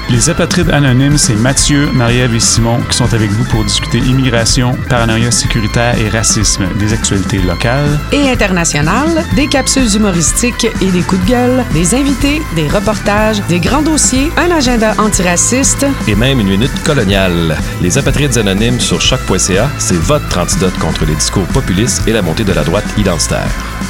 Les Apatrides Anonymes, c'est Mathieu, Marie-Ève et Simon qui sont avec vous pour discuter immigration, paranoïa sécuritaire et racisme, des actualités locales et internationales, des capsules humoristiques et des coups de gueule, des invités, des reportages, des grands dossiers, un agenda antiraciste et même une minute coloniale. Les Apatrides Anonymes sur choc.ca, c'est votre antidote contre les discours populistes et la montée de la droite identitaire.